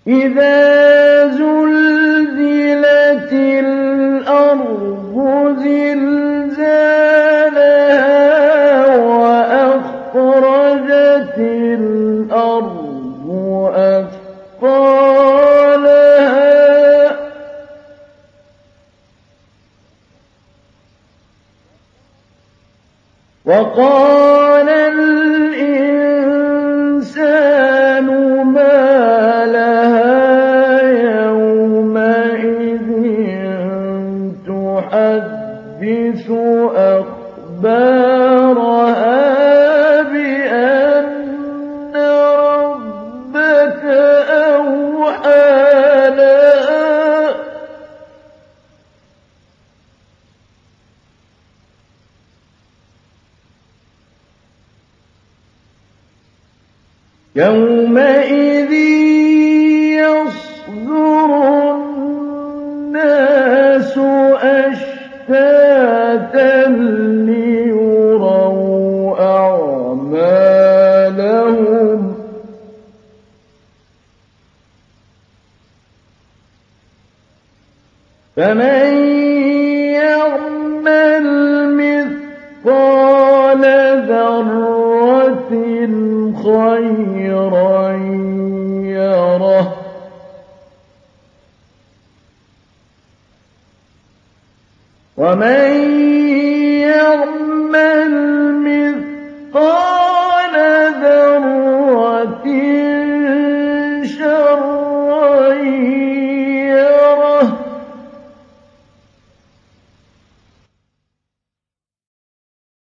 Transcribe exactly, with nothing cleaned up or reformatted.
إذا زلزلت الأرض زلزالها وأخرجت الأرض أثقالها وقال الإنسان ما لها يومئذ تحدث أخبارها بأن ربك أوحى لها يومئذ يصدر الناس أشتاتا ليروا أعمالهم فمن يعمل مثقال ذرة خيرا يره ومن